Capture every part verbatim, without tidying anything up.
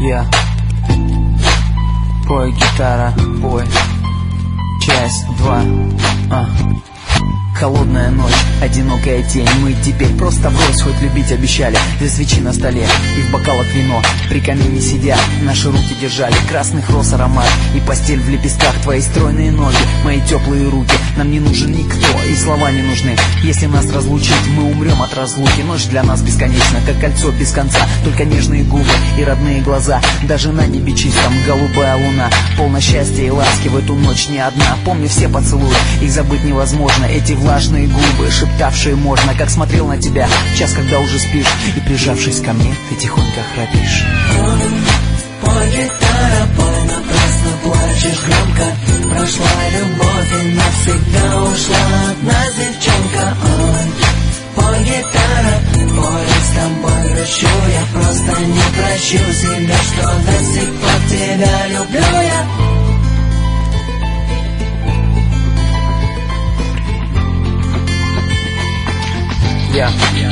Я пой, гитара, пой. Часть два. А. Холодная ночь, одинокая тень. Мы теперь просто брось, хоть любить обещали. Две свечи на столе и в бокалах вино. При камине сидя, наши руки держали красных роз аромат. И постель в лепестках, твои стройные ноги, мои теплые руки. Нам не нужен никто, и слова не нужны. Если нас разлучить, мы умрем от разлуки. Ночь для нас бесконечна, как кольцо без конца. Только нежные губы и родные глаза. Даже на небе чистом голубая луна. Полно счастья и ласки в эту ночь не одна. Помню все поцелуи, их забыть невозможно. Эти влажные губы, шептавшие можно. Как смотрел на тебя в час, когда уже спишь. И прижавшись ко мне, ты тихонько храпишь. Пой, гитара, пой, напрасно плачешь громко. Прошла любовь и навсегда ушла от нас девчонка. Ой, пой, гитара, пой, с тобой грущу. Я просто не прощу себя, что до сих пор тебя люблю я. Я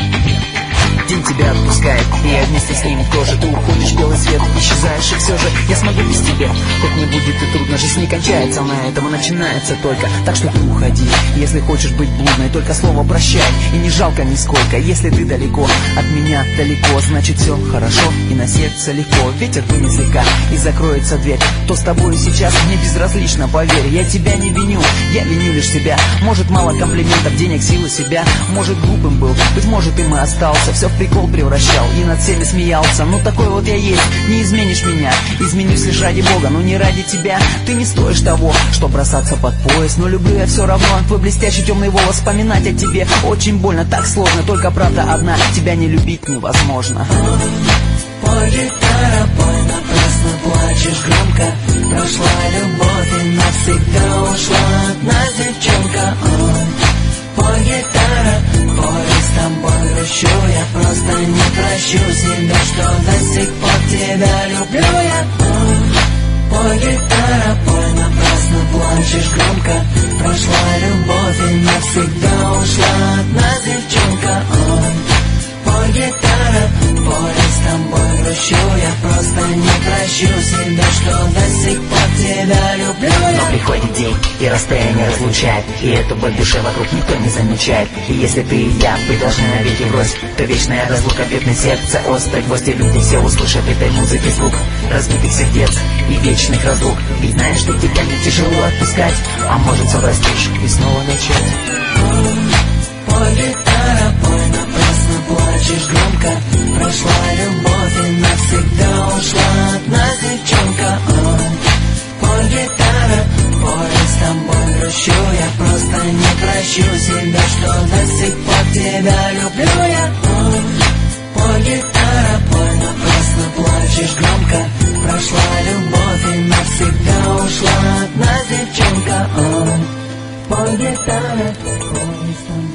День тебя отпускает, и я вместе с ним тоже. Ты уходишь в белый свет, исчезаешь, и все же я смогу без тебя. Хоть мне будет и трудно, жизнь не кончается на этом, и начинается только. Так что ты уходи, если хочешь быть блудной. Только слово прощай, и не жалко нисколько. Если ты далеко, от меня далеко, значит все хорошо, и на сердце легко. Ветер дунет слегка, и закроется дверь. То с тобой сейчас мне безразлично, поверь. Я тебя не виню, я виню лишь себя. Может мало комплиментов, денег, силы себя. Может глупым был, быть может им и остался. Все в прикол превращал и над всеми смеялся. Ну такой вот я есть, не изменишь меня. Изменюсь лишь ради Бога, но не ради тебя. Ты не стоишь того, что бросаться под пояс. Но люблю я все равно, твой блестящий темный волос. Вспоминать о тебе очень больно, так сложно. Только правда одна, тебя не любить невозможно. Пой, гитара, пой, напрасно плачешь громко. Прошла любовь и навсегда ушла от нас девчонка. Ой, пой, гитара, пой, с тобой грущу. Я просто не прощу себя, что до сих пор тебя люблю я. Ой, пой, гитара, пой, напрасно плачешь громко. Прошла любовь и навсегда ушла от нас девчонка. Ой, пой, гитара, пой, с тобой грущу. Я просто не прощу себя, что до сих пор тебя люблю я. Но приходит день, и расстояние разлучает, и эту боль в душе вокруг никто не замечает. И если ты и я, вы должны навеки брось, то вечная разлука бедное сердце острый гвоздь. И люди все услышат этой музыки звук разбитых сердец и вечных разлук. Ведь знаешь, что тебя не тяжело отпускать, а может все простишь и снова начать. Пой, гитара, пой, напрасно плачешь громко. Прошла любовь и навсегда ушла от нас девчонка. Ой, пой, гитара, пой, с тобой грущу. Я просто не прощу себя, что до сих пор тебя люблю я. Ой, пой, гитара, пой, напрасно плачешь громко. Прошла любовь и навсегда ушла от нас девчонка. Ой, пой, гитара, пой, с тобой.